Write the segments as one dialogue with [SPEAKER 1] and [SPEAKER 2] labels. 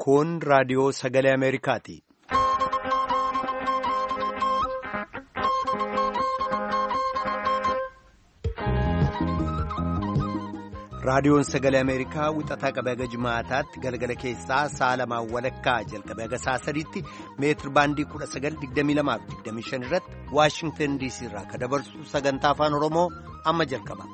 [SPEAKER 1] Kun raadiyoo sagalee Ameerikaati. Raadiyoon sagalee Ameerikaa wixataa qabee haga Jimaataatti galgala keessaa sa'a lamaan walakkaa jalqabee haga sa'a sadiitti meetir baandii 1922-25 irratti Waashingtan DC irraa kan dabarsu sagantaa afaan Oromoo amma jalqaba.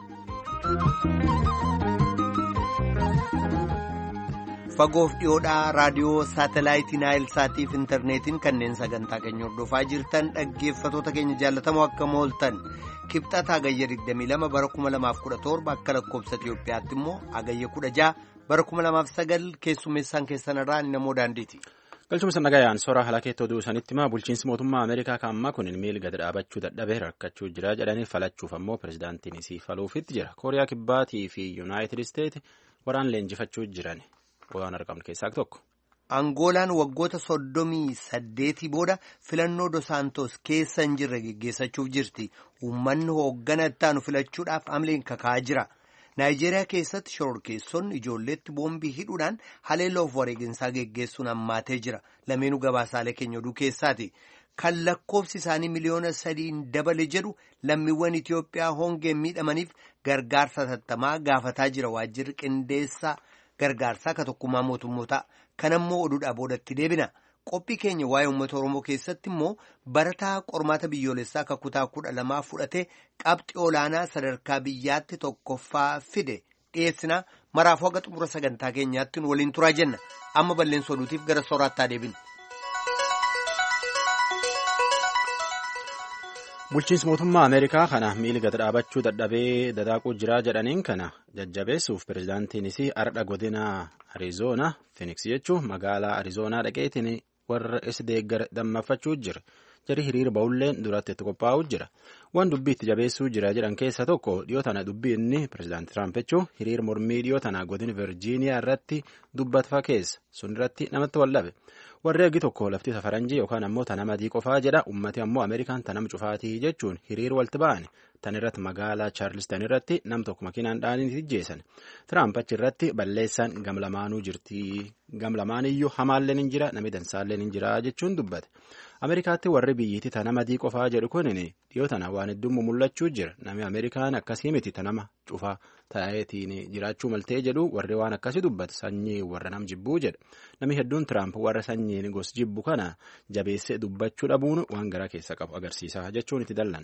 [SPEAKER 1] Fagoof dhiyoodhaa raadiyoo saatelaayitii Naayilsaatii fi intarneetiin kanneen sagantaa keenya hordofaa jirtan dhaggeeffatoota keenya jaallatamoo akkam ooltan. Kibxataa Agayya 22 bara 2017 akka lakkoobsa Itiyoophiyaatti immoo Agayya 16 bara 2009 keessummeessaan keessanirraa namoo daandiiti.
[SPEAKER 2] Galchuma nagayaan soora halakeettoo duusanitti maa bulchiinsi mootummaa Ameerikaa kan ammaa kun miil gad dhaabachuu dadhabee rakkachuu jira jedhanii falachuuf ammoo pirezidaantiin isii faluufitti jira. Kooriyaa Kibbaatii fi Yuunaayitid Isteet waraan leenjifachuu jiran waan argamne keessaa tokko.
[SPEAKER 1] Angoolaan waggoota 38 booda filannoo Dos Santos keessa hin jirre geggeessachuuf jirti. Uummanni hooggana itti aanu filachuudhaaf amleen kaka'aa jira. Naayijeeriyaa keessatti shororkeessonni ijoolleetti boombii hidhuudhaan haleelloo of wareeginsaa geggeessuun hammaatee jira. Lameenuu gabaasaalee keenya oduu keessaati. Kan lakkoofsi isaanii miliyoona 3 dabale jedhu lammiiwwan Itiyoophiyaa hongeen miidhamaniif gargaarsa tattamaa gaafataa jira. Waajjirri qindeessaa gargaarsaa ka tokkummaa mootummootaa. Kanammoo oduudhaa boodatti deebina. Qophii keenya waa'ee uummata Oromoo keessatti immoo barataa qormaata biyyoolessaa akka kutaa 12 fudhatee qabxii olaanaa sadarkaa biyyaatti tokkoffaa fide dhiyeessina. Maraafuu haga xumura sagantaa keenyaatti waliin turaa jenna. Amma balleessa oduutiif gara sooraattaa deebina.
[SPEAKER 2] Bulchiinsi mootummaa Ameerikaa kana miili gad dhaabachuu dadhabee dadaaquu jira jedhaniin kana jajjabeessuuf pirezidaantiinis ardha godina Arizoonaa Fiiniks jechuun magaalaa Arizoonaa dhaqeetiin warra is deeggar dammaffachuu jira. Jari hiriira ba'ulleen duratti itti qophaa'uu jira. Waan dubbii itti jabeessuu jira jedhan keessa tokko dhiyoo tana dubbii inni pirezidaantii Tiraamp jechuun hiriira mormii dhiyoo tana godina Virjiiniyaa irratti dubbatfa keessa sun irratti namatti wallabe. Warri eegi tokko lafti safaranjii yookaan ammoo tana madii qofaa jedha. Ummati ammoo Ameerikaan tanam cufaatii jechuun hiriira walitti ba'an. Tan irratti magaalaa Chaarlistan irratti nam tokko makiinaan dhaaniin ijjeessan. Tiraamp achi irratti balleessaan gamlamaanuu jirti. Gamlamaaniyyuu hamaalleen hin jira namni dansaalleen hin jira jechuun dubbate. Ameerikaatti warri biyyiitti tana madii qofaa jedhu kun dhiyoo tana waan hedduun mul'achuu jira. Namni Ameerikaan akkasii miti tanama cufaa ta'eetiin jiraachuu maltee jedhu warri waan akkasii dubbate sanyii warra nam jibbuu jedha. Namni hedduun Tiraamp warra sanyiin gos jibbu kana jabeessee dubbachuu dhabuun waan garaa keessa qabu agarsiisa jechuun itti dallan.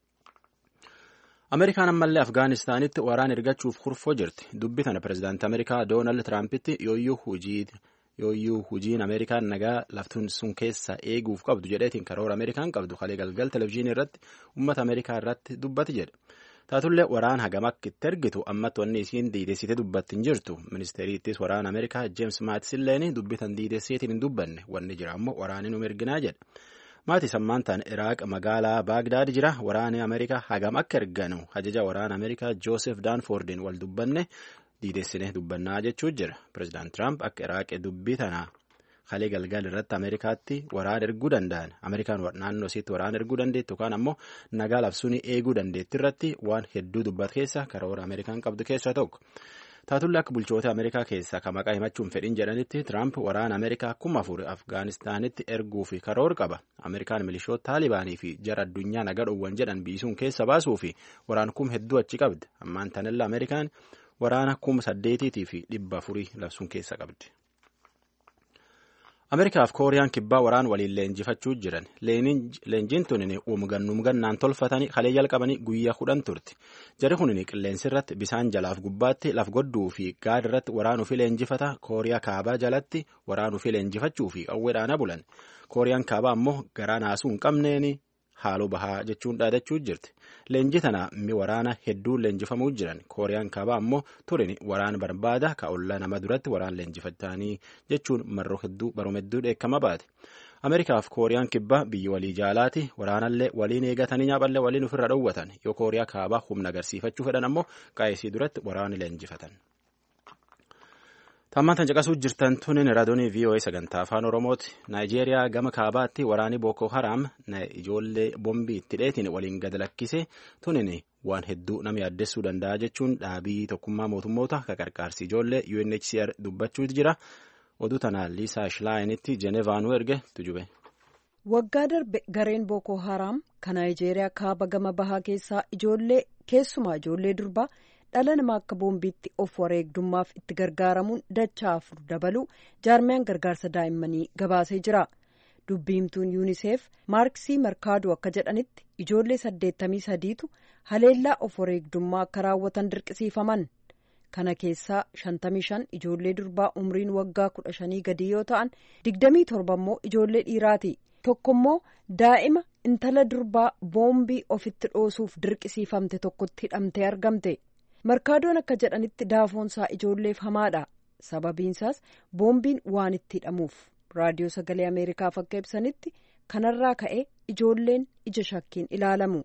[SPEAKER 2] Ameerikaan ammallee Afgaanistaanitti waraan ergachuuf kurfoo jirti. Dubbi tana pirezidaantii Ameerikaa Doonaald Tiraampitti yooyyuu hujiin Ameerikaan nagaa laftuun sun keessa eeguuf qabdu jedheetiin karoora Ameerikaan qabdu kalee galgal televezyiinii irratti uummata Ameerikaa irratti dubbati jedha. Taatullee waraan hagam akka itti ergitu ammatti wanni isiin diidessite dubbatti hin jirtu. Ministeeriittis waraana Ameerikaa Jeems Maatis illeen dubbitan diidesseetiin hin dubbanne wanni jira ammoo waraanni nu erginaa jedha. Maatis ammaan ta'an Iraaq magaalaa Baagdaad jira. Waraanni Ameerikaa hagam akka erganu ajaja waraana Ameerikaa Joosef Daanfoordiin wal dubbanne diidessine dubbannaa jechuu jira. Pireezidaant Tiraamp akka Iraaq dubbii tanaa kalee galgal irratti Ameerikaatti waraan erguu danda'an. Ameerikaan naannoo isiitti waraan erguu dandeettu yookaan ammoo nagaa labsuun eeguu dandeetti irratti waan hedduu dubbatu keessa karoora Ameerikaan qabdu keessaa tokko. Taatullee akka bulchoota Ameerikaa keessaa kan maqaa himachuun fedhin jedhanitti Tiraamp waraana Ameerikaa 4,000 Afgaanistaanitti erguu fi karoora qaba. Ameerikaan milishoota Taalibaanii fi jara addunyaa nagaa dhowwan jedhan biisuun keessa baasuu fi waraan hedduu achi qabdi. Ammaan tanilla Ameerikaan waraana 8,000 fi 400 labsuun keessa qabdi. Ameerikaaf Kooriyaan kibbaa waraan waliin leenjifachuu jiran. Leenjiin tuni umgannaan tolfatanii kalee jalqabanii guyyaa 10 turti. Jari kun qilleensi irratti bisaan jalaaf gubbaatti laf godduu fi gaada irratti waraan ofii leenjifata. Kooriyaa kaabaa jalatti waraan ofii leenjifachuu fi qawweedhaana bulan. Kooriyaan kaabaa ammoo garaa naasuu hin qabneen haaloo bahaa jechuun dhaadachuu jirti. Leenji tana waraana hedduun leenjifamuu jiran. Kooriyaan kaabaa ammoo turin waraan barbaada ka ollaa nama duratti waraan leenjifatanii jechuun marroo hedduu baroom hedduu dheekkama baate. Ameerikaaf Kooriyaan kibbaa biyyi walii jaalaati. Waraanallee waliin eegatanii nyaaphallee waliin ofirra dhowwatan. Yoo Kooriyaa kaabaa humna agarsiifachuu fedhan ammoo qaayisii duratti waraana leenjifatan. Tammaan tan caqasuu jirtan tunin raadiyoonii VOA sagantaa afaan Oromooti. Naayijeeriyaa gama kaabaatti waraanni Boko Haram ijoollee bombii itti dheetiin waliin gad lakkise tunin waan hedduu nama yaaddessuu danda'a jechuun dhaabii tokkummaa mootummoota ka qarqaarsi ijoollee UNHCR dubbachuutu jira. oduu tanaan Liisaa Shilaayiinitti Jenevaanuu erge tujube.
[SPEAKER 3] Waggaa darbe gareen Booko Haraam kan Naayijeeriyaa kaaba gama bahaa keessaa keessumaa ijoollee durbaa dhala namaa akka boombiitti of wareegdummaaf itti gargaaramuun dachaa 4 dabaluu jaarmiyaan gargaarsa daa'immanii gabaasee jira. Dubbiimtuun yuuniseef maarksii markaaduu akka jedhanitti ijoollee 83tu haleellaa of wareegdummaa akka raawwatan dirqisiifaman. Kana keessaa 55 ijoollee durbaa umriin waggaa 15 gadi yoo ta'an 27 immoo ijoollee dhiiraati. Tokko immoo daa'ima intala durbaa boombii ofitti dhoosuuf dirqisiifamte tokkotti hidhamtee argamte. Markaadoon akka jedhanitti daafoonsaa ijoolleef hamaadha. Sababiinsaas boombiin waan itti hidhamuuf. Raadiyoo Sagalee Ameerikaaf akka ibsanitti kanarraa ka'e ijoolleen ija shakkiin ilaalamu.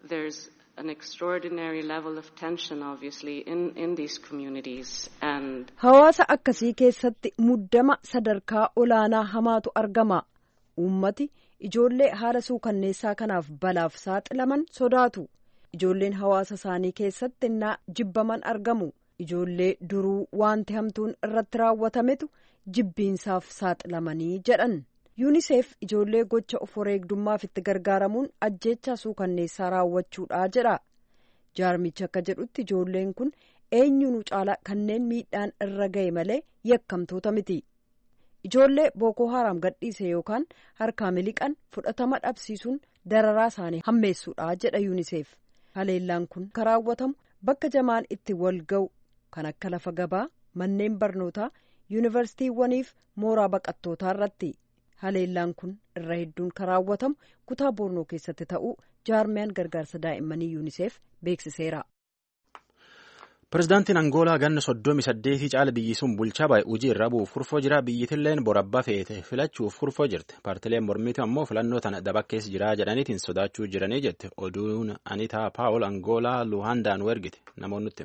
[SPEAKER 3] Hawaasa akkasii keessatti muddama sadarkaa olaanaa hamaatu argama. Uummati ijoollee haala suukanneessaa kanaaf balaaf saaxilaman sodaatu. Ijoolleen hawaasa isaanii keessatti innaa jibbaman argamu. Ijoollee duruu wanti hamtuun irratti raawwatametu jibbiinsaaf saaxilamanii jedhan. yuuniseef ijoollee gocha of wareegdummaaf itti gargaaramuun ajjeechaa suukanneessaa raawwachuudha jedha. Jaarmichi akka jedhutti ijoolleen kun eenyuunu caala kanneen miidhaan irra ga'e malee yakkamtoota miti. Ijoollee Booko Haraam gadhiise yookaan harkaa miliqan fudhatama dhabsiisuun dararaa isaanii hammeessuudha jedha yuuniseef. Haleellaan kun kan raawwatamu bakka jamaan itti wal ga'u kan akka lafa gabaa, manneen barnootaa, yuunivarsiitiiwwaniif mooraa baqattootaa irratti. Haleellaan kun irra hedduun kan raawwatamu kutaa Boornoo keessatti ta'uu jaarmiyaan gargaarsa daa'immanii yuuniseef beeksiseera.
[SPEAKER 2] Pireezidaantiin Angoolaa ganna 38 caala biyyi sun bulchaa baay'ee hojii irra bu'uuf furfoo jira. Biyyittilleen borabbaa feete filachuuf furfoo jirti. Paartileen mormiitu ammoo filannoo tana dabakkeessa jira jedhaniitiin sodaachuu jiranii jette. Oduun Anitaa Paawul Angoolaa Luhaandaan ergite namoonnutti.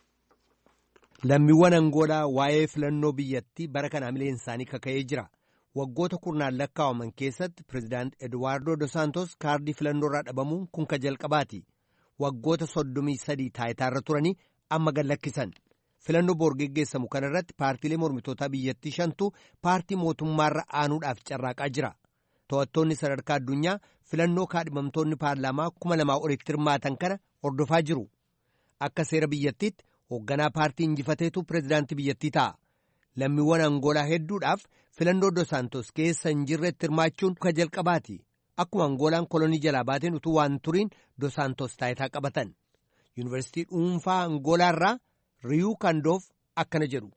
[SPEAKER 1] Lammiiwwan Angoolaa waa'ee filannoo biyyattii bara kana hamileen isaanii kaka'ee jira. Waggoota kurnaan lakkaawaman keessatti Pireezidaant Eduwaardoo Dos Santos kaardii filannoo irraa dhabamuun kun ka jalqabaati. Waggoota 33 taayitaarra turanii amma gad lakkisan. Filannoo boor geggeessamu kanarratti paartiilee mormitootaa biyyattii 5tu paartii mootummaarra aanuudhaaf carraaqaa jira. To'attoonni sadarkaa addunyaa filannoo kaadhimamtoonni paarlaamaa 2000 olitti hirmaatan kana hordofaa jiru. Akka seera biyyattiitti hoogganaa paartii injifateetu pireezidaantii biyyattii ta'a. Lammiiwwan Angoolaa hedduudhaaf filannoo Dos Santos keessa hin jirretti hirmaachuun ka jalqabaati. Akkuma Angoolaan kolonii jalaa baateen utuu waan turiin Dos Santos taayitaa qabatan. Yuunivarsiitii dhuunfaa Angoolaa irraa Riyuu Kandoof akkana jedhu.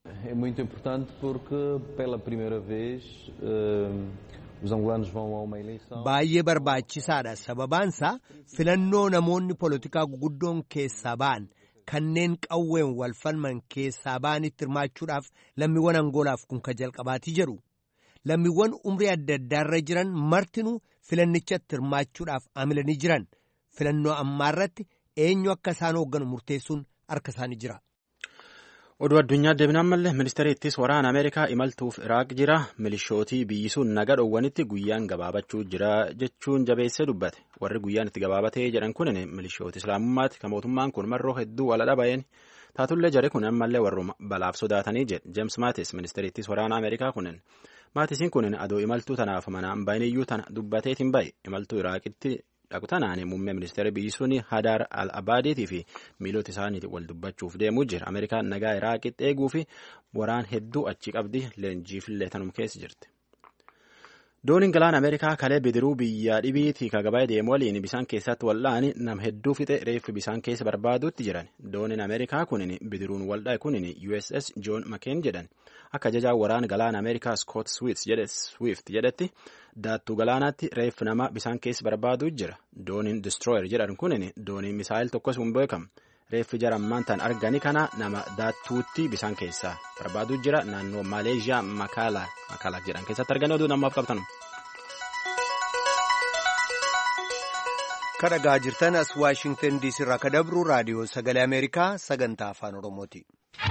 [SPEAKER 1] Baay'ee barbaachisaadha. Sababaansaa filannoo namoonni poolitikaa guguddoon keessaa ba'an kanneen qawween wal falman keessaa ba'anitti hirmaachuudhaaf lammiiwwan Angoolaaf kun ka jalqabaatii jedhu. Lammiiwwan umrii adda addaarra jiran martinuu filannichatti hirmaachuudhaaf amilanii jiran. Filannoo ammaarratti eenyu akka isaan hoogganu murteessuun harka isaanii jira.
[SPEAKER 2] Oduu addunyaa deebinaan malee ministeera ittis waraana Ameerikaa imaltuuf Iraaq jira. Milishootii biyyi sun naga dhoowwanitti guyyaan gabaabachuu jira jechuun jabeessee dubbate. Warri guyyaan itti gabaabatee jedhan kunin milishoota islaamummaati. Kan mootummaan kun marroo hedduu wal dhaba'een taatullee jare kun ammallee warruma balaaf sodaatanii jedhe. James Maatis ministeera ittis waraana Ameerikaa kunin. Maatisiin kunin adoo imaltuu tanaaf manaan baay'iniyyuu tana dubbateetiin baay'e imaltuu Iraaqitti dhaqu tanaan muummee ministeera biyyi suni Hadaar al-Abaadiitii fi miilota isaaniitiin wal dubbachuuf deemuu jira. Ameerikaan nagaa Iraaqitti eeguu fi waraan hedduu achi qabdi leenjiifillee tanum keessa jirti. Dooniin galaana Ameerikaa kalee bidiruu biyya dhibiitii kagabaa deemu waliin bisaan keessatti wal'aani nam hedduu fixe reeffi bisaan keessa barbaaduutti jiran. Dooniin Ameerikaa kunin bidiruun waldhaa kunin USS John McCain jedhan. Akka ajajaa waraana galaana Ameerikaa Scott Swift jedhetti daattuu galaanaatti reeffi nama bisaan keessa barbaaduu jira. Dooniin Destroyer jedhan kunin dooniin misaayil tokkos hin beekamu. Reeffi jarammaan tan argani kana nama daattuutti bisaan keessa barbaaduu jira. Naannoo Maaleeshiyaa Makaalaa jedhan keessatti arganii oduu namaaf qabtan.
[SPEAKER 1] Kan dhagaa jirtan as Waashingtan DC irraa ka dabru raadiyoo sagalee Ameerikaa sagantaa afaan Oromooti.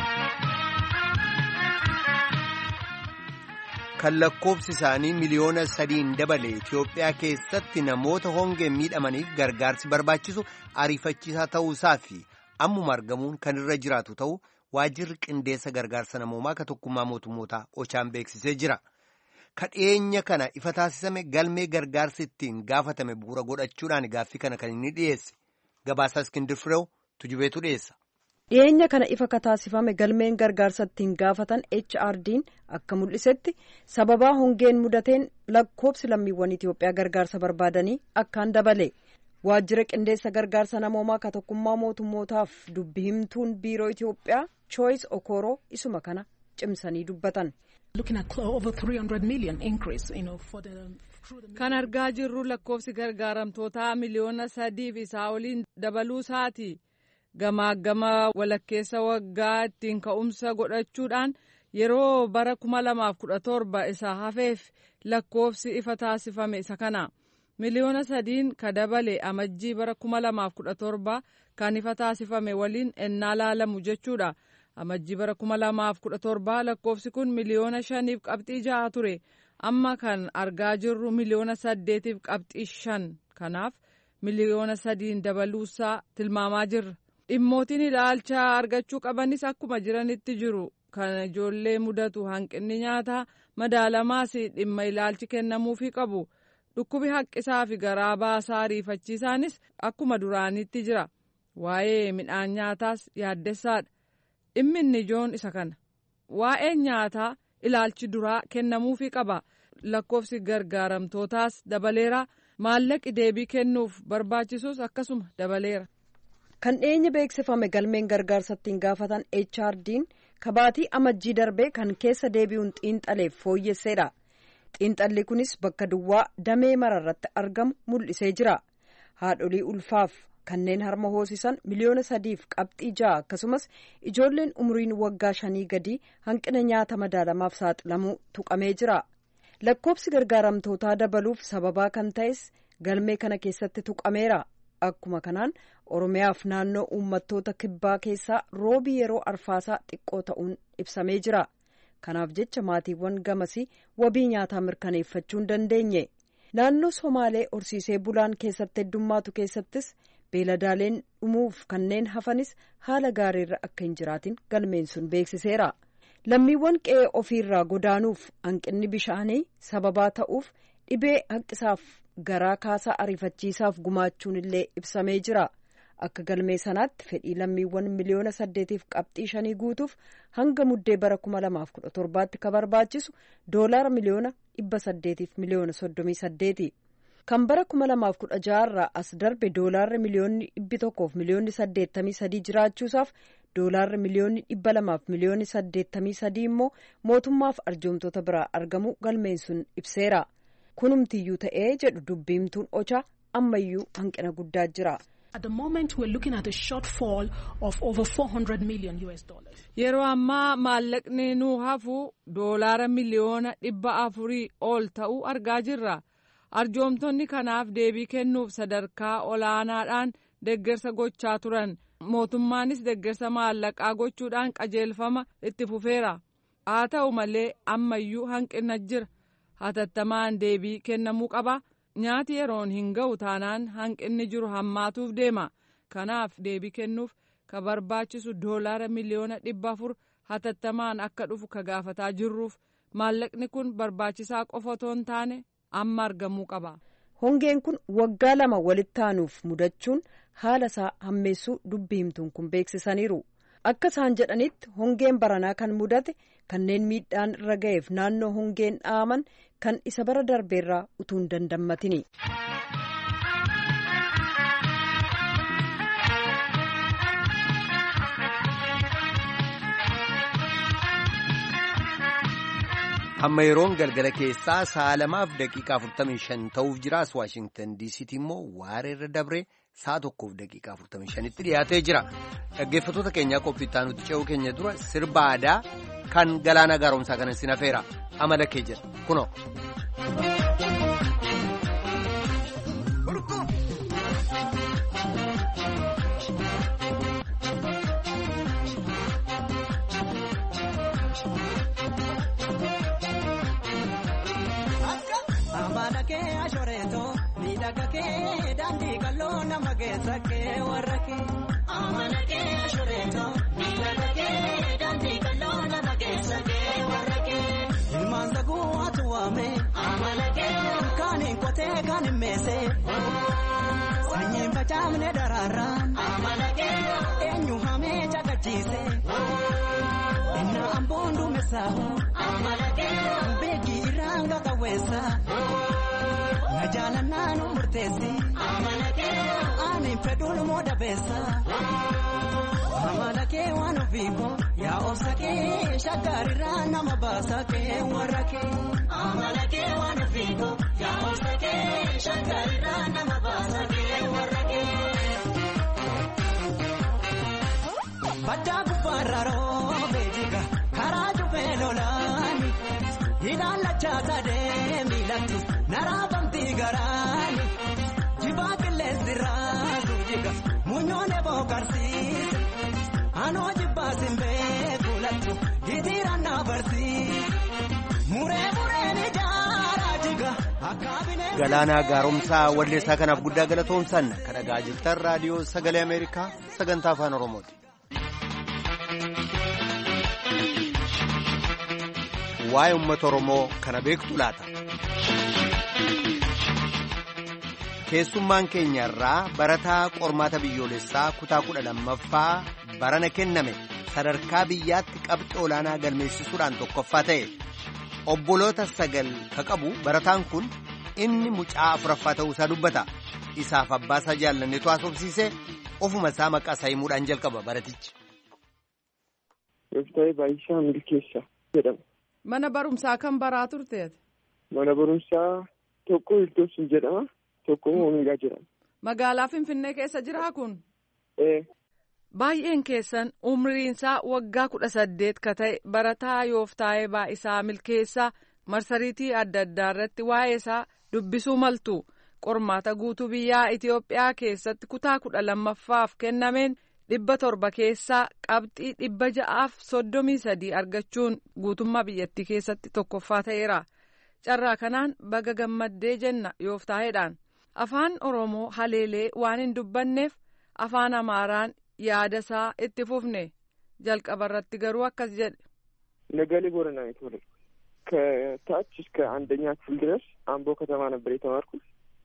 [SPEAKER 1] Kan lakkoofsi isaanii miliyoona 3 dabale Itoophiyaa keessatti namoota hongeen miidhamaniif gargaarsi barbaachisu ariifachiisaa ta'uusaa fi ammuma argamuun kan irra jiraatu ta'u waajjirri qindeessa gargaarsa namoomaa ka tokkummaa mootummootaa ochaan beeksisee jira. Kadheenya kana ifa taasisame galmee gargaarsi ittiin gaafatame bu'uura godhachuudhaan gaaffii kana kan inni dhiyeesse. Gabaasaa Iskindir Fireew tujubeetu dhiyeessa.
[SPEAKER 3] Dhiyeenya kana ifa taasifame galmeen gargaarsa ittiin gaafatan HRD'n akka mul'isetti sababaa hongeen mudateen lakkoobsi lammiiwwan Itoophiyaa gargaarsa barbaadanii akkaan dabale. Waajjira qindeessa gargaarsa namoomaa ka tokkummaa mootummootaaf dubbi himtuun biiroo Itoophiyaa Choice Okoro isuma kana cimsanii dubbatan.
[SPEAKER 4] Kan argaa jirru lakkoofsi gargaaramtootaa miliyoona 3 isaa oliin dabaluu isaati. Gama walakkeessa waggaa ittiin ka'umsa godhachuudhaan yeroo bara 2017 isa hafeef lakkoofsi ifa taasifame isa kana. Miliyoona 3 ka dabale amajjii bara 2017 kan ifa taasifame waliin ennaa laalamu jechuudha. Amajjii bara 2017 lakkoofsi kun miliyoona 5.6 ture. Amma kan argaa jirru miliyoona 8.5 kanaaf miliyoona 3 dabaluusaa tilmaamaa jirra. Dhimmootiin ilaalcha argachuu qabanis akkuma jiranitti jiru. Kan ijoollee mudatu hanqinni nyaataa madaalamaas dhimma ilaalchi kennamuufii qabu. Dhukkubi haqqisaa fi garaa baasaa ariifachiisaanis akkuma duraanitti jira. Waa'ee midhaan nyaataas yaaddessaadha. Dhimmi inni ijoon isa kana. Waa'ee nyaataa ilaalchi duraa kennamuufii qaba. Lakkoofsi gargaaramtootaas dabaleera. Maallaqi deebii kennuuf barbaachisus akkasuma dabaleera.
[SPEAKER 3] Kan dhiyeenya beeksifame galmeen gargaarsa ittiin gaafatan HRD'n kabaatii amajjii darbee kan keessa deebi'uun xiinxaleef fooyyesseedha. Xiinxalli kunis bakka duwwaa damee mararratti argamu mul'isee jira. Haadholii ulfaaf kanneen harma hoosisan miliyoona 3.6 akkasumas ijoolleen umriin waggaa 5 gadii hanqina nyaata madaalamaaf saaxilamuu tuqamee jira. Lakkoofsi gargaaramtootaa dabaluuf sababaa kan ta'es galmee kana keessatti tuqameera. Akkuma kanaan Oromiyaaf naannoo uummattoota kibbaa keessaa roobi yeroo arfaasaa xiqqoo ta'uun ibsamee jira. Kanaaf jecha maatiiwwan gamasii wabii nyaataa mirkaneeffachuu hin dandeenye. Naannoo Somaalee horsiisee bulaan keessatti heddummaatu keessattis beeladaaleen dhumuuf kanneen hafanis haala gaariirra akka hin jiraatin galmeen sun beeksiseera. Lammiiwwan qe'ee ofiirraa godaanuuf hanqinni bishaanii sababaa ta'uuf dhibee haqqisaaf garaa kaasaa ariifachiisaaf gumaachuun illee ibsamee jira. Akka galmee sanaatti fedhii lammiiwwan miliyoona 8.5 guutuuf hanga muddee bara 2017tti ka barbaachisu doolaara miliyoona 800 miliyoona 38. Kan bara 2016 irraa as darbe doolaarri miliyoonni 100 miliyoonni 83 jiraachuusaaf doolaarri miliyoonni 200 miliyoonni 83 immoo mootummaaf arjoomtoota biraa argamu galmeen sun ibseera. Kunumtiyyuu ta'ee jedhu dubbiimtuun Ochaa ammayyuu hanqina guddaa jira.
[SPEAKER 5] At the moment we're looking at a shortfall of over $400 million.
[SPEAKER 4] Yeroo ammaa maallaqni nuu hafu doolaara miliyoona 400 ol ta'uu argaa jirra. Arjoomtonni kanaaf deebii kennuuf sadarkaa olaanaadhaan deeggarsa gochaa turan. Mootummaanis deeggarsa maallaqaa gochuudhaan qajeelfama itti fufeera. Haa ta'u malee ammayyuu hanqina jira. Hatattamaan deebii kennamuu qaba. Nyaati yeroon hin ga'u taanaan hanqinni jiru hammaatuuf deema. Kanaaf deebii kennuuf ka barbaachisu doolaara miliyoona 400 hatattamaan akka dhufu ka gaafataa jirruuf maallaqni kun barbaachisaa qofa otoo hin taane amma argamuu qaba.
[SPEAKER 3] Hongeen kun waggaa 2 walitti aanuuf mudachuun haala isaa hammeessuu dubbii himtuun kun beeksisaniiru. Akka isaan jedhanitti hongeen baranaa kan mudate kanneen miidhaan irra ga'eef naannoo hongeen dhaaman kan isa bara darbeerraa utuu hin dandammatini.
[SPEAKER 1] Amma yeroon galgala keessaa 2:45 ta'uuf jiraas Waashingtan DC'tti immoo waareerra dabree 1:45tti dhiyaatee jira. Dhaggeeffattoota keenyaa qophiittaa nuti ce'uu keenya dura sirba aadaa kan galaana gaaromsaa kana sin hafeera amala kee jedha kunoo.
[SPEAKER 6] Daandii qal'oo nama keessa kee warra kee amala kee ashureetoo miidhaga kee Dhalatee kan himmeesse sanyiin facaafne daraaraan eenyu hamee caqachiise innaa amboon duumessaahu beekii irraan qaqawweessa na jaalannaa nu murteessi ani fedhuun moo dabeessa amala kee waan ofiiko yaa obsa kee shakkarirraa nama baasa kee warra kee amala kee waan ofiiko yaa obsa kee shakkarirraa nama baasa kee warra kee baddaa gubbaarra roobee jiga karaa jubee lolaani ilaalachaa sadee miilatti naraafamtii garaani jibaa qilleensi raasu jiga munyoone bookarsiise anoo jibbaasin beekulatti hitiiraan naabarsiise mureen ijaaraa jiga akkaabinee.
[SPEAKER 1] Galaanaa gaaromsaa walleessaa kanaaf guddaa galatoomsan kan dhagaa jirtan raadiyoo sagalee Ameerikaa sagantaa afaan Oromooti. Waa'ee uummata Oromoo kana beektu laata? Keessummaan keenya irraa barataa qormaata biyyoolessaa kutaa 12ffaa barana kenname sadarkaa biyyaatti qabxii olaanaa galmeessisuudhaan tokkoffaa ta'e. Obboloota 9 ka qabu barataan kun inni mucaa 4ffaa ta'uusaa dubbata. Isaaf abbaasaa jaallanneetu haasofsiise ofuma isaa maqaa isaa himuudhaan jalqaba baratichi.
[SPEAKER 7] Yooftaayee Baay'isaa Milkeessaa jedhama.
[SPEAKER 4] Mana barumsaa kan baraa turteeti?
[SPEAKER 7] Mana barumsaa tokko Hiltoobsin jedhama. Tokko Oomeegaa jedhama.
[SPEAKER 4] Magaalaa Finfinnee keessa jiraa kun? Baay'een keessan umriinsaa waggaa 18 ka ta'e barataa Yooftaayee Baay'isaa Milkeessaa marsariitii adda addaa irratti waa'ee isaa dubbisuu maltu. Qormaata guutuu biyyaa Itoophiyaa keessatti kutaa 12ffaaf kennameen 700 keessaa qabxii 633 argachuun guutummaa biyyattii keessatti tokkoffaa ta'eera. Carraa kanaan baga gammaddee jenna Yooftaayeedhaan. Afaan Oromoo haleelee waan hin dubbanneef afaan Amaaraan yaada isaa itti fufne. Jalqaba irratti garuu akkas jedhe.
[SPEAKER 7] Nagalee Booranaa የተወለድኩት ከታች እስከ አንደኛ ክፍል ድረስ አምቦ ከተማ ነበር የተማርኩት.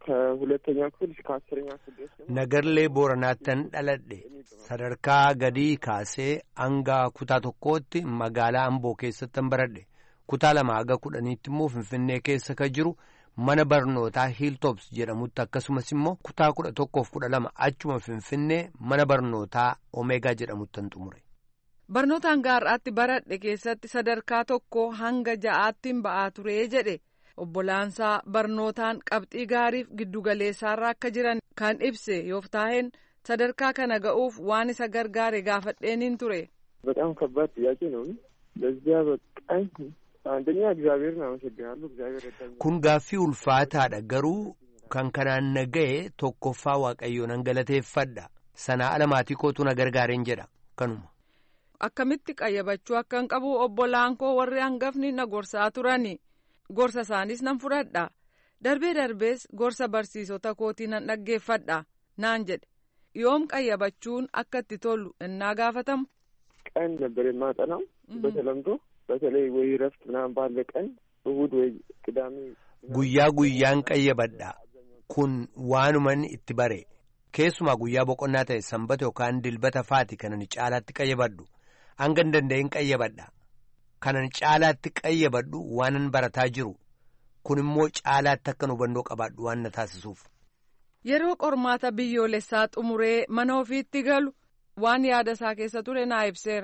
[SPEAKER 7] ከሁለተኛ ክፍል እስከ 10ኛ ክፍል ድረስ
[SPEAKER 1] Nagallee Booranaattan dhaladhe sadarkaa gadii kaasee hanga kutaa tokkootti magaalaa Amboo keessattan baradhe. Kutaa 2 haga 10tti immoo Finfinnee keessa ka jiru mana barnootaa Hilltops jedhamutti akkasumas immoo kutaa 11 fi 12 achuma Finfinnee mana barnootaa Omeegaa jedhamuttan xumure.
[SPEAKER 4] Barnootaan gaarraatti baradhe keessatti sadarkaa 1 hanga 6tti ba'aa ture jedhe. Obbolaansaa barnootaan qabxii gaariif giddugaleessaarra akka jiran kan ibse Yooftaaheen sadarkaa kana ga'uuf waan isa gargaare gaafadheeniin ture.
[SPEAKER 7] በጣም ከባድ ጥያቄ ነው። ለዚያ በቃኝ አንደኛ እግዚአብሔርን አመሰግናለሁ። እግዚአብሔር ረዳኝ።
[SPEAKER 1] Kun gaaffii ulfaataadha garuu kan kanaan na ga'e tokkoffaa Waaqayyoon galateeffadha. Sanaa alamaatii kootu na gargaareen jedha kanuma.
[SPEAKER 4] Akkamitti qayyabachuu akkan qabu obbolaan koo warri hangafni na gorsaa turani. Gorsa isaanis nan fudhadha. Darbee darbees gorsa barsiisota kootii nan dhaggeeffadha naan jedhe. Yoom qayyabachuun akka itti tolu innaa gaafatamu?
[SPEAKER 7] ቀን ነበር የማጠናው በተለምዶ በተለይ ወይ ረፍት ምናምን ባለ ቀን እሑድ ወይ ቅዳሜ
[SPEAKER 1] Guyyaa guyyaan qayyabadha. Kun waanuman itti bare. Keessumaa guyyaa boqonnaa ta'e sanbata yookaan dilbata faati kanan caalaatti qayyabadhu. Hangan danda'in qayyabadha. Kanan caalaatti qayyabadhu waanan barataa jiru. Kun immoo caalaatti akkan hubannoo qabaadhu waan na taasisuuf.
[SPEAKER 4] Yeroo qormaata biyyoolessaa xumuree mana ofiitti galu waan yaada isaa keessa ture naa ibseera.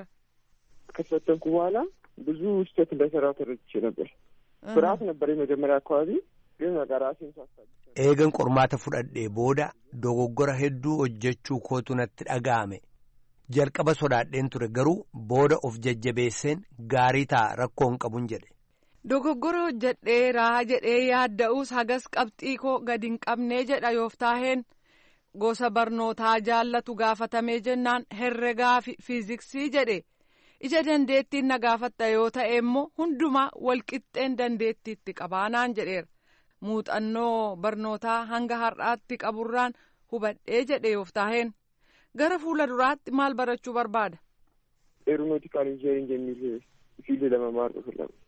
[SPEAKER 7] ከተፈተንኩ በኋላ ብዙ ስህተት እንደሰራሁ ተረድቼ ነበር። ፍርሃት ነበር የመጀመሪያ አካባቢ ግን ራሴን ሳስታግስ
[SPEAKER 1] Eegan qormaata fudhadhee booda dogoggora hedduu hojjechuu kootu natti dhaga'ame. Jalqaba sodaadheen ture garuu booda of jajjabeesseen gaarii ta'a rakkoo hin qabun jedhe.
[SPEAKER 4] Dogoggora hojjedheeraa jedhee yaadda'uus hagas qabxii koo gadi hin qabnee jedha Yooftaaheen. Gosa barnootaa jaallatu gaafatamee jennaan herregaa fi fiiziksii jedhe. Ija dandeettiin na gaafatta yoo ta'e immoo hundumaa walqixxeen dandeettiitti qabaanaan jedheera. Muuxannoo barnootaa hanga har'aatti qaburraan hubadhee jedhe Yooftaaheen. Gara fuula duraatti maal barachuu barbaada?
[SPEAKER 7] ኤሮኖቲካል ኢንጂነሪንግ የሚል ፊልድ ለመማር ነው ፍላጎት።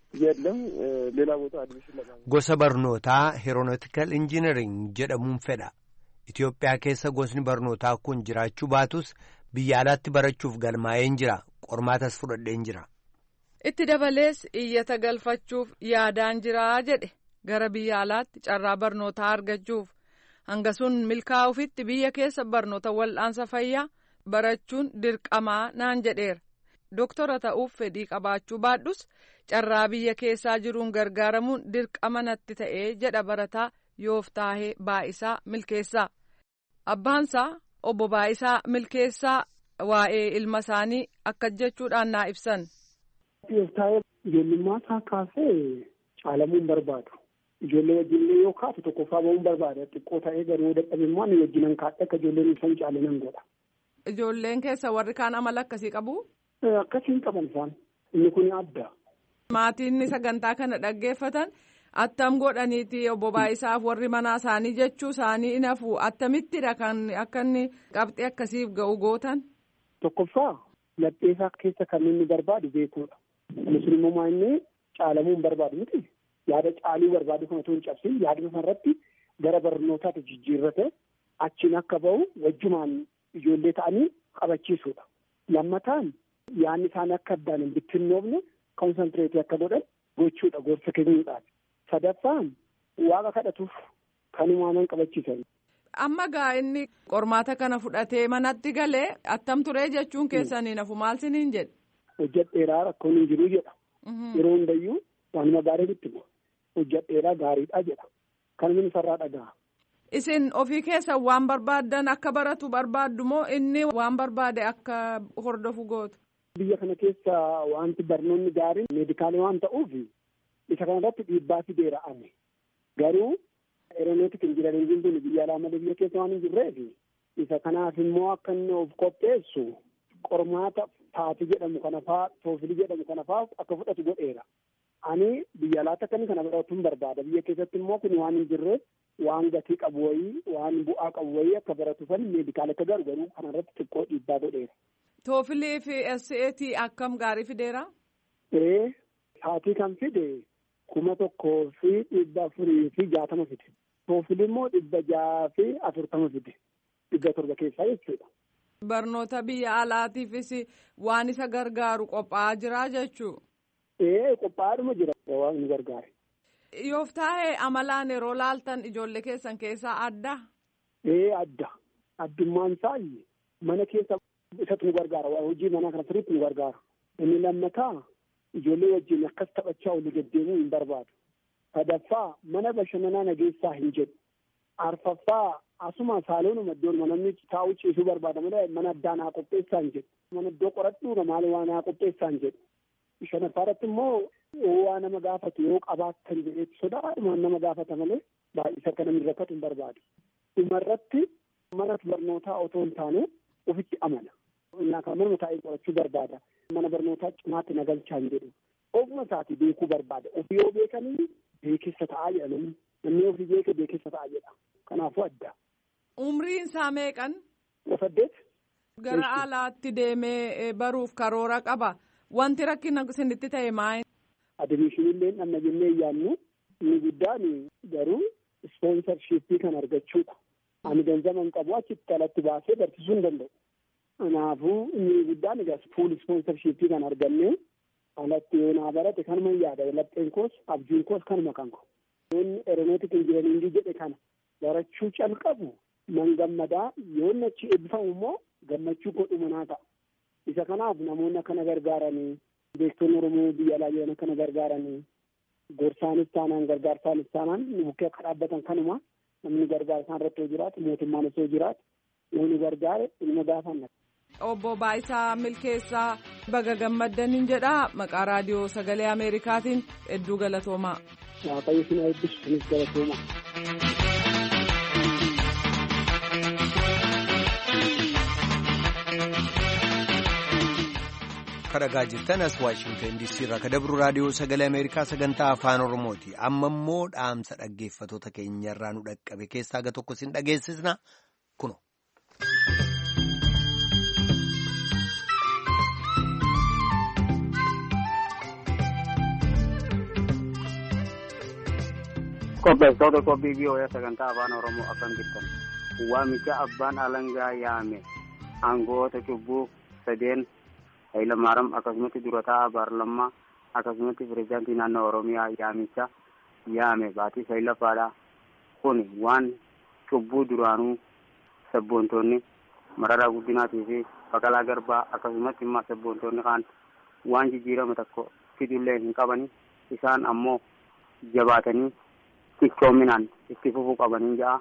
[SPEAKER 7] የለም ሌላ ቦታ አድሚሽን ለማግኘት
[SPEAKER 1] gosa barnootaa heeroonootikal injiinariing jedhamuun fedha. Itoophiyaa keessa gosni barnootaa kun jiraachuu baatus biyya alaatti barachuuf galmaa'een jira. Qormaatas fudhadheen jira.
[SPEAKER 4] Itti dabalees iyyata galfachuuf yaadaan jiraa jedhe gara biyya alaatti carraa barnootaa argachuuf hanga sun milkaa'uufitti biyya keessa barnoota wal'aansa fayyaa barachuun dirqamaa naan jedheera. Doktora ta'uuf fedhii qabaachuu baadhus carraa biyya keessaa jiruun gargaaramuun dirqama natti ta'ee jedha barataa Yooftaahee Baa'isaa Milkeessaa. Abbaansaa obbo Baa'isaa Milkeessaa waa'ee ilma isaanii akka jechuudhaan naa ibsan.
[SPEAKER 8] Yooftaahee ijoollummaa isaa kaasee caalamuun barbaadu. Ijoollee wajjinillee yoo kaatu tokkoffaa ba'uun barbaada. Xiqqoo ta'ee garuu dadhabimmoo ani wajjinan kaadhe akka ijoolleen ibsan caale nan godha.
[SPEAKER 4] Ijoolleen keessa warri kaan amala akkasii qabu?
[SPEAKER 8] Akkasiin qaban isaan. Inni kun adda.
[SPEAKER 4] Maatiin sagantaa kana dhaggeeffatan attam godhaniiti obbo Baa'isaaf warri manaa isaanii jechuu isaanii in hafu attamittidha kan akka inni qabxii akkasiif ga'u gootan?
[SPEAKER 8] Tokkoffaa lapheesaa keessa kan inni barbaadu beekuudha. Musliimummaa inni caalamuun barbaadu miti. Yaada caaluu barbaadu kan otoo hin cabsin yaaduma sanarratti gara barnootaatti jijjiirrate achiin akka ba'u wajjumaan ijoollee ta'anii qabachiisuudha. Lammataan yaadni isaanii akka addaan hin bittinnoofne konsantireetii akka godhan gochuudha gorsa kennuudhaan. Sadaffaan waaqa kadhatuuf kan uumaman qabachiisan.
[SPEAKER 4] Amma gaa inni qormaata kana fudhatee manatti galee attam turee jechuun keessanii nafu maal siniin jedhe?
[SPEAKER 8] Hojjadheeraa rakkoon hin jiru jedha. Yeroo hundayyuu waanuma gaarii itti bu'a. Hojjadheeraa gaariidha jedha. Kan inni sarraa dhaga'a.
[SPEAKER 4] Isin ofii keessan waan barbaaddan akka baratu barbaaddu moo inni waan barbaade akka hordofu gootu?
[SPEAKER 8] Biyya kana keessa wanti barnoonni gaariin meedikaalii waan ta'uuf isa kanarratti dhiibbaa fideera ame. Garuu eeronootik injiinariingiin kun biyya alaa malee biyya keessa waan hin jirreef isa kanaaf immoo akka inni of qopheessu qormaata taati jedhamu kana fa'aa toofilii jedhamu kana fa'aa akka fudhatu godheera. Ani biyya alaatti akka inni kana baratuun barbaada. Biyya keessatti immoo kun waan hin jirreef waan gatii qabu wayii waan bu'aa qabu wayii akka baratuufan meedikaala akka garuu kanarratti xiqqoo dhiibbaa godheera.
[SPEAKER 4] Toofilii fi SAT akkam gaarii fideera?
[SPEAKER 8] Saatii kan fide 1,460 fide. Toofilii immoo 640 fide. 700 keessaa jechuudha.
[SPEAKER 4] Barnoota biyya alaatiifis waan isa gargaaru qophaa'aa jira jechuu?
[SPEAKER 8] Qophaa'aadhuma jira waan nu gargaare.
[SPEAKER 4] Yooftaahee amalaan yeroo laaltan ijoollee keessan keessaa adda?
[SPEAKER 8] Adda. Addummaan isaa mana keessa isatu nu gargaara. Hojii manaa kana sirriitti nu gargaara. Inni lammataa ijoollee wajjin akkas taphachaa olii deddeemuu hin barbaadu. Sadaffaa mana bashannanaa nageessaa hin jedhu. Arfaffaa asuma saaloonuma iddoon namni taa'u ciisuu barbaada malee mana addaa naa qopheessaa hin jedhu. Mana iddoo qoradhu maal waa naa qopheessaa hin jedhu. Shanaffaarratti immoo waa nama gaafatu yoo qabaattan jedheetti sodaadhumaan nama gaafata malee baay'isa akka namni rakkatu hin barbaadu. Dhumarratti mana barnootaa otoo hin taane ofitti amana. Innaa kan manuma taa'ee qorachuu barbaada. Mana barnootaa cimaatti nagalchaa hin jedhu. Ofuma isaati beekuu barbaada. Ofii yoo beekanii beekessa ta'aa jedha namni. Namni ofii beeke beekessa ta'aa jedha. Kanaafuu adda.
[SPEAKER 4] Umriin isaa meeqan?
[SPEAKER 8] 8.
[SPEAKER 4] Gara alaatti deemee baruuf karoora qaba. Wanti rakkina isinitti ta'e maali?
[SPEAKER 8] Adimishinillee dhanna jennee yaannu inni guddaan garuu ispoonsarshipii kan argachuudha. Ani ganzaman qabu achitti alatti baasee barsiisuu hin danda'u. Kanaafuu inni guddaan egaa fuul ispoonsarshipii kan argannee alatti yoo naa barate kanuma yaada. Lapheen koos abjuun koos kanuma kan koo. Yoonni eeronootik injiinariingii jedhe kana barachuu calqabu nan gammadaa yoonni achi eebbifamu immoo gammachuu godhuma naa ta'a. Isa kanaaf namoonni akkana gargaaranii beektonni Oromoo biyya alaa jiran akkana gargaaranii gorsaanis taanaan gargaarsaanis taanaan bukkee akka dhaabbatan kanuma namni gargaarsaan irratti yoo jiraatu mootummaan osoo jiraatu yoo nu gargaare ilma gaafanna.
[SPEAKER 4] Obbo Baa'isaa Milkeessaa baga gammaddaniin jedhaa maqaa raadiyoo sagalee Ameerikaatiin hedduu galatoomaa.
[SPEAKER 8] Waaqayyo isin eebbisu isinis galatoomaa.
[SPEAKER 1] Kadhagaa jirtan as Waashingtan DC irraa kadabru raadiyoo sagalee Ameerikaa sagantaa afaan Oromooti. Amma immoo dhaamsa dhaggeeffatoota keenyarraa nu dhaqqabe keessaa aga tokko isin dhageessisna kuno.
[SPEAKER 9] Qopheessitoota qophii biyyoolaa sagantaa afaan Oromoo akkam jirtan. Waamicha abbaan alangaa yaame aangoota cubbuu sadeen Hayilamaariyaam akkasumatti durataa Paarlamaa akkasumatti pireezidaantii naannoo Oromiyaa yaamicha yaame baatii Sayilaffaadha. Kun waan cubbuu duraanuu sabboontoonni Mararaa Guddinaatii fi Baqqalaa Garbaa akkasumatti immoo sabboontoonni kaan waan jijjiirama tokko fidullee hin qabani. Isaan ammoo jabaatanii cichoominaan itti fufuu qabanii ja'a.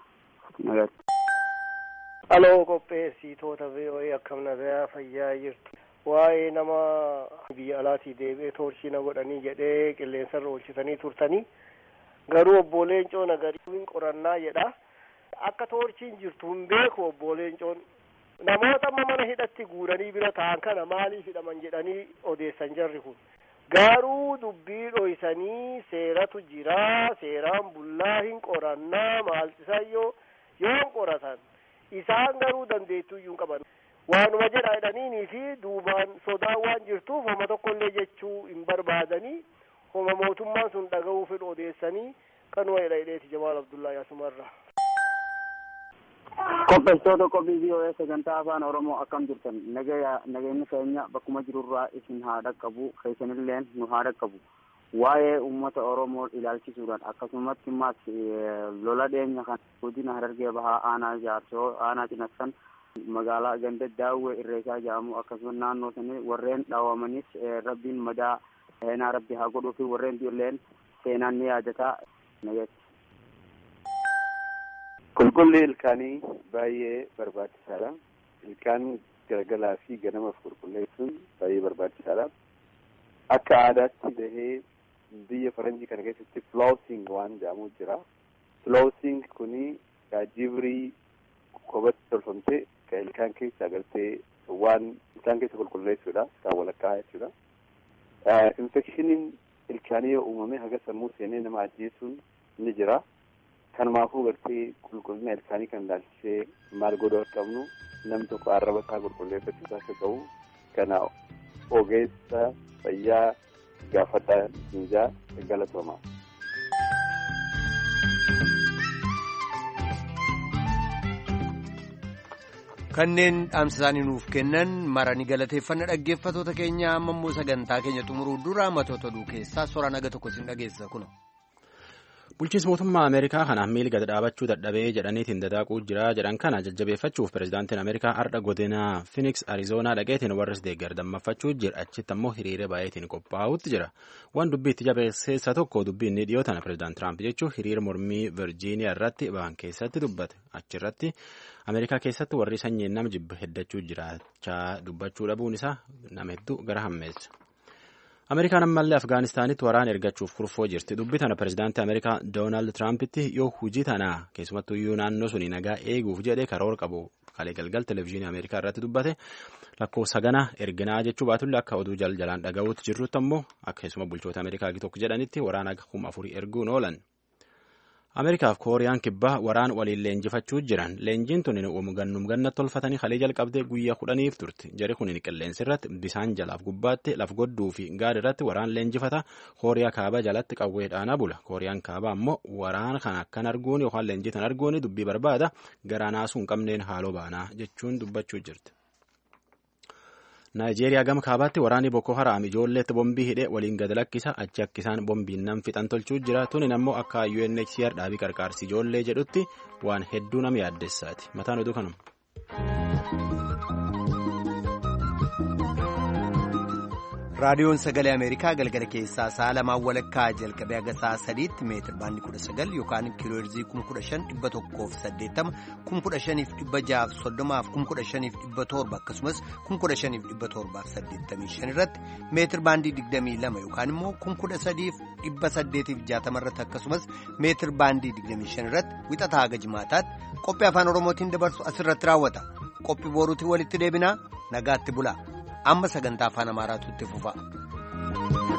[SPEAKER 10] Aloo qopheessitoota VOA akkam nagaa fayyaa jirtu. Waa'ee nama biyya alaatii deebi'ee toorchii na godhanii jedhee qilleensarra oolchitanii turtanii garuu obbo Leencoo Nagariin qorannaa jedha. Akka toorchiin jirtu hin beeku obbo Leencoon. Namoota amma mana hidhatti guuranii bira ta'an kana maaliif hidhaman jedhanii odeessan jarri kun. Garuu dubbii dhoysanii seeratu jira, seeraan bullaa hin qorannaa maaltisayyoo yoo qoratan isaan garuu dandeettuu iyyuu hin qaban. Waanuma jedha jedhaniinii fi duubaan sodaan waan jirtuuf homa tokkollee jechuu hin barbaadanii homa mootummaan sun dhaga'uu fedhu odeessanii kanuma jedha hidheeti Jamaal Abdullaa Asumarraa.
[SPEAKER 9] Qopheessitoota qophii biyyoolaa sagantaa afaan Oromoo akkam jirtan. Nageenyi keenya bakkuma jirurraa isin haa dhaqqabu, keessanillee nu haa dhaqqabu. Waa'ee uummata Oromoo ilaalchisuudhaan akkasumatti immoo lola dhiyeenya kan godina Harargee Bahaa aanaa Jaarsoo aanaa Cinassan magaalaa ganda Daawwee Irreechaa jedhamu akkasumas naannoo sanii warreen dhaawamanis rabbiin madaa seenaa rabbi haa godhuu fi warreen ijoolleen seenaan ni yaadataa.
[SPEAKER 11] Qulqulli ilkaanii baay'ee barbaachisaadha. Ilkaan galgalaa fi ganamaaf qulqulleessuun baay'ee barbaachisaadha. Akka aadaatti bahee biyya faranjii kana keessatti flossing waan jedhamu jira. Flossing kuni jibrii koobatti tolfamtee kan ilkaan keessa agartee waan ilkaan keessa qulqulleessuudha. Kan walakkaa jechuudha. Infekshiniin ilkaanii yoo uumame haga sammuu seenee nama ajjeesuun ni jira. Kanumaafuu gartee qulqullina ilkaanii kan ilaalchisee maal godhuu qabnu namni tokko arraba isaa qulqulleeffachuu akka qabu kana ogeessa fayyaa gaafadhaa miijaa galatooma.
[SPEAKER 1] Kanneen dhaamsa isaanii nuuf kennan marani galateeffanna dhaggeeffatoota keenya amma immoo sagantaa keenya xumuruu dura matoota oduu keessaa soora naga tokko sin dhageessa kuno.
[SPEAKER 2] Bulchiinsi mootummaa Ameerikaa kanaaf miila gad dhaabachuu dadhabee jedhaniitiin dadaaquu jira jedhan kana jajjabeeffachuuf pireezidaantiin Ameerikaa har'a godina Phoenix Arizoonaa dhaqeetiin warris deeggar dammaffachuu jira achitti ammoo hiriira baay'eetiin qophaa'utti jira. Waan dubbii itti jabeesseessa tokko dubbii inni dhiyootan pireezidaant Tiraamp jechuun hiriira mormii Virjiiniyaa irratti ba'an keessatti dubbate achirratti Ameerikaa keessatti warri sanyiin nama jibba heddachuu jiraachaa dubbachuu dhabuun isaa nama hedduu gara hammeessa. Ameerikaan ammallee Afgaanistaanitti waraana ergachuuf kurfoo jirti. Dubbii tana pireezidaantii Ameerikaa Doonaald Tiraampiti yoo hojii tanaa keessumattuyyuu naannoo suni nagaa eeguuf jedhee karoora qabu kalee galgal televezyiinii Ameerikaa irratti dubbate lakkoofsa gana erginaa jechuu baatullee akka oduu jalaan dhaga'uutti jirrutti ammoo akka keessuma bulchoota Ameerikaa tokko jedhanitti waraana 4,000 erguun oolan. Ameerikaaf Kooriyaan kibbaa waraan waliin leenjifachuu jiran. Leenjiin tun gannatti tolfatanii kalee jalqabdee guyyaa 10 turti. Jari kun qilleensi irratti bisaan jalaaf gubbaatti laf godduu fi gaara irratti waraan leenjifata. Kooriyaa kaabaa jalatti qawwee dhaanaa bula. Kooriyaan kaabaa ammoo waraan kan akkan arguun yookaan leenjii tan arguun dubbii barbaada. Garaa naasuu hin qabneen haaloo baanaa jechuun dubbachuu jirti. Naayijeeriyaa gama kaabaatti waraanni Boko Haram ijoolleetti bombii hidhee waliin gad lakkisa achi akkisaan bombiin nam fixan tolchuu jira. Tunin ammoo akka UNHCR dhaabii qarqaarsi ijoollee jedhutti waan hedduu nama yaaddessaati. Mataan oduu kanuma.
[SPEAKER 1] Raadiyoon Sagalee Ameerikaa galgala keessaa sa'a lamaan walakkaa jalqabee haga sa'a 3tti meetir baandii 19 yookaan kiilooherzii 15,180 15,630 15,700 akkasumas 15,785 irratti meetir baandii 22 yookaan immoo 13,860 irratti akkasumas meetir baandii 25 irratti wixataa haga jimaataatti qophii afaan Oromootiin dabarsu asirratti raawwata. Qophii boruutiin walitti deebinaa nagaatti bulaa. Amma sagantaa afaan Amaaraatu itti fufa.